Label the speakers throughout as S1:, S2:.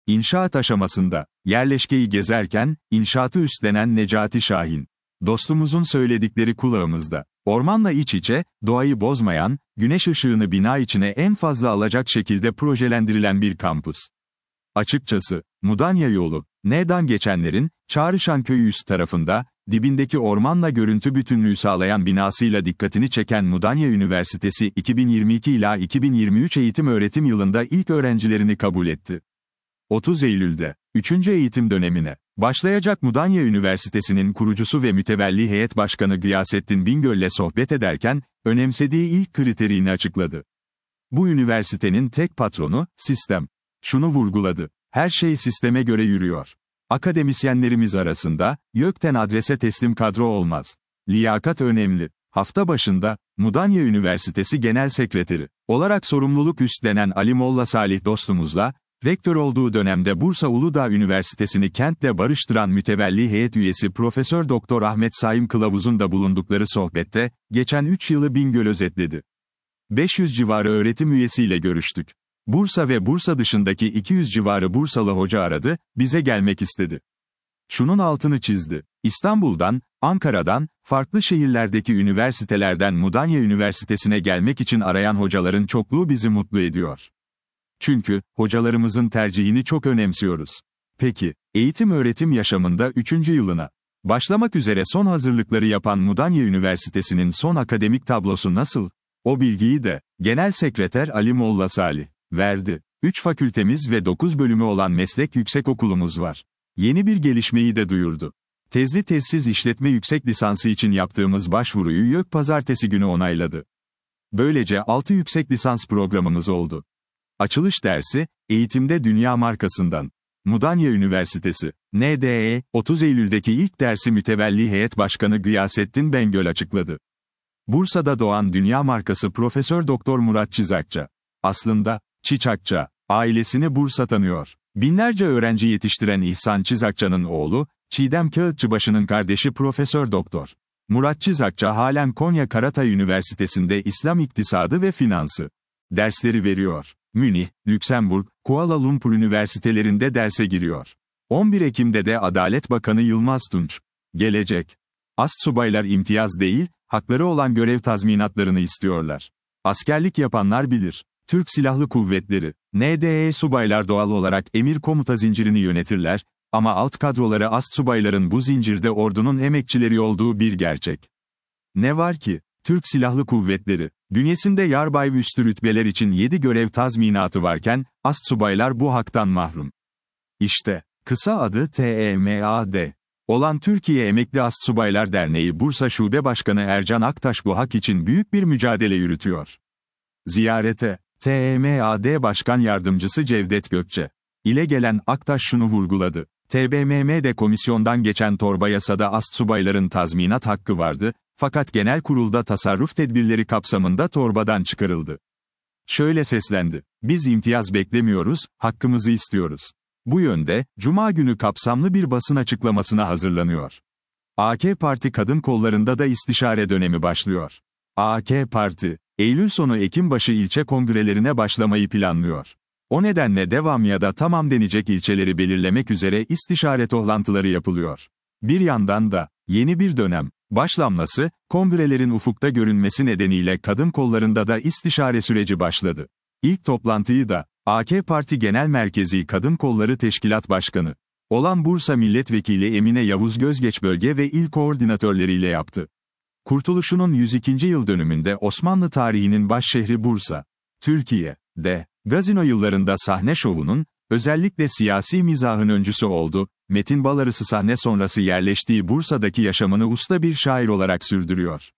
S1: İnşaat aşamasında, yerleşkeyi gezerken, inşaatı üstlenen Necati Şahin. Dostumuzun söyledikleri kulağımızda. Ormanla iç içe, doğayı bozmayan, güneş ışığını bina içine en fazla alacak şekilde projelendirilen bir kampüs. Açıkçası, Mudanya yolu, N'dan geçenlerin, Çağrışanköy üst tarafında, dibindeki ormanla görüntü bütünlüğü sağlayan binasıyla dikkatini çeken Mudanya Üniversitesi 2022 ila 2023 eğitim-öğretim yılında ilk öğrencilerini kabul etti. 30 Eylül'de, 3. eğitim dönemine başlayacak Mudanya Üniversitesi'nin kurucusu ve mütevelli heyet başkanı Gıyasettin Bingöl'le sohbet ederken, önemsediği ilk kriterini açıkladı. Bu üniversitenin tek patronu, sistem. Şunu vurguladı, her şey sisteme göre yürüyor. Akademisyenlerimiz arasında, YÖK'ten adrese teslim kadro olmaz. Liyakat önemli. Hafta başında, Mudanya Üniversitesi Genel Sekreteri olarak sorumluluk üstlenen Ali Molla Salih dostumuzla, rektör olduğu dönemde Bursa Uludağ Üniversitesi'ni kentle barıştıran mütevelli heyet üyesi Profesör Doktor Ahmet Saim Kılavuz'un da bulundukları sohbette, geçen 3 yılı Bingöl özetledi. 500 civarı öğretim üyesiyle görüştük. Bursa ve Bursa dışındaki 200 civarı Bursalı hoca aradı, bize gelmek istedi. Şunun altını çizdi. İstanbul'dan, Ankara'dan, farklı şehirlerdeki üniversitelerden Mudanya Üniversitesi'ne gelmek için arayan hocaların çokluğu bizi mutlu ediyor. Çünkü, hocalarımızın tercihini çok önemsiyoruz. Peki, eğitim-öğretim yaşamında 3. yılına başlamak üzere son hazırlıkları yapan Mudanya Üniversitesi'nin son akademik tablosu nasıl? O bilgiyi de, Genel Sekreter Ali Molla Salih verdi. 3 fakültemiz ve 9 bölümü olan meslek yüksekokulumuz var. Yeni bir gelişmeyi de duyurdu. Tezli tezsiz işletme yüksek lisansı için yaptığımız başvuruyu YÖK pazartesi günü onayladı. Böylece 6 yüksek lisans programımız oldu. Açılış dersi, Eğitimde Dünya markasından. Mudanya Üniversitesi, NDE, 30 Eylül'deki ilk dersi mütevelli heyet başkanı Gıyasettin Bingöl açıkladı. Bursa'da doğan dünya markası Profesör Doktor Murat Çizakça. Aslında, Çiçakça, ailesini Bursa tanıyor. Binlerce öğrenci yetiştiren İhsan Çizakça'nın oğlu, Çiğdem Kağıtçıbaşı'nın kardeşi Profesör Doktor Murat Çizakça halen Konya Karatay Üniversitesi'nde İslam İktisadı ve Finansı dersleri veriyor. Münih, Lüksemburg, Kuala Lumpur üniversitelerinde derse giriyor. 11 Ekim'de de Adalet Bakanı Yılmaz Tunç, gelecek. Astsubaylar imtiyaz değil, hakları olan görev tazminatlarını istiyorlar. Askerlik yapanlar bilir. Türk Silahlı Kuvvetleri, NDE subaylar doğal olarak emir komuta zincirini yönetirler, ama alt kadroları astsubayların bu zincirde ordunun emekçileri olduğu bir gerçek. Ne var ki, Türk Silahlı Kuvvetleri, bünyesinde yarbay ve üstü rütbeler için 7 görev tazminatı varken, astsubaylar bu haktan mahrum. İşte, kısa adı TEMAD olan Türkiye Emekli Astsubaylar Derneği Bursa Şube Başkanı Ercan Aktaş bu hak için büyük bir mücadele yürütüyor. Ziyarete, TEMAD Başkan Yardımcısı Cevdet Gökçe ile gelen Aktaş şunu vurguladı. TBMM'de komisyondan geçen torba yasada astsubayların tazminat hakkı vardı, fakat genel kurulda tasarruf tedbirleri kapsamında torbadan çıkarıldı. Şöyle seslendi. Biz imtiyaz beklemiyoruz, hakkımızı istiyoruz. Bu yönde, Cuma günü kapsamlı bir basın açıklamasına hazırlanıyor. AK Parti kadın kollarında da istişare dönemi başlıyor. AK Parti, Eylül sonu Ekim başı ilçe kongrelerine başlamayı planlıyor. O nedenle devam ya da tamam denecek ilçeleri belirlemek üzere istişare toplantıları yapılıyor. Bir yandan da, yeni bir dönem başlanması, kongrelerin ufukta görünmesi nedeniyle kadın kollarında da istişare süreci başladı. İlk toplantıyı da, AK Parti Genel Merkezi Kadın Kolları Teşkilat Başkanı olan Bursa Milletvekili Emine Yavuz Gözgeç bölge ve il koordinatörleriyle yaptı. Kurtuluşunun 102. yıl dönümünde Osmanlı tarihinin başşehri Bursa, Türkiye'de, gazino yıllarında sahne şovunun, özellikle siyasi mizahın öncüsü oldu, Metin Balarısı sahne sonrası yerleştiği Bursa'daki yaşamını usta bir şair olarak sürdürüyor.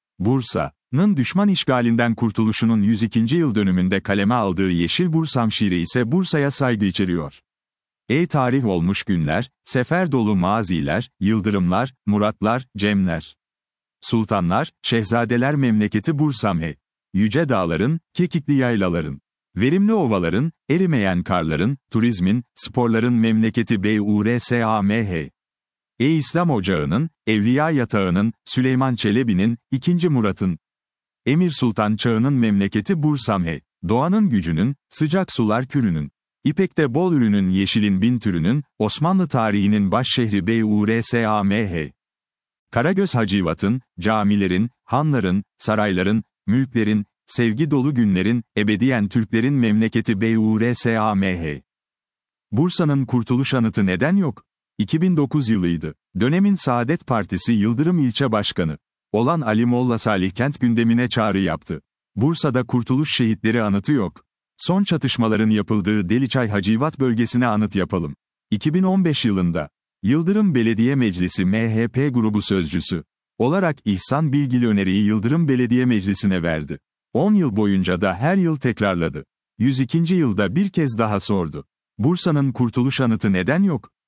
S1: Bursa'nın düşman işgalinden kurtuluşunun 102. yıl dönümünde kaleme aldığı Yeşil Bursam şiiri ise Bursa'ya saygı içeriyor. Ey tarih olmuş günler, sefer dolu maziler, yıldırımlar, muratlar, cemler. Sultanlar, şehzadeler memleketi Bursam hey. Yüce dağların, kekikli yaylaların. Verimli ovaların, erimeyen karların, turizmin, sporların memleketi Bursam hey. Ey İslam Ocağı'nın, Evliya Yatağı'nın, Süleyman Çelebi'nin, 2. Murat'ın. Emir Sultan Çağı'nın memleketi Bursam hey. Doğanın gücünün, sıcak sular kürünün. İpek'te bol ürünün yeşilin bin türünün, Osmanlı tarihinin başşehri Beyursamh. Karagöz Hacivat'ın, camilerin, hanların, sarayların, mülklerin, sevgi dolu günlerin, ebediyen Türklerin memleketi Beyursamh. Bursa'nın kurtuluş anıtı neden yok? 2009 yılıydı. Dönemin Saadet Partisi Yıldırım ilçe başkanı olan Ali Molla Salih kent gündemine çağrı yaptı. Bursa'da Kurtuluş Şehitleri anıtı yok. Son çatışmaların yapıldığı Deliçay Hacivat bölgesine anıt yapalım. 2015 yılında Yıldırım Belediye Meclisi MHP grubu sözcüsü olarak İhsan Bilgili öneriyi Yıldırım Belediye Meclisi'ne verdi. 10 yıl boyunca da her yıl tekrarladı. 102. yılda bir kez daha sordu. Bursa'nın Kurtuluş Anıtı neden yok?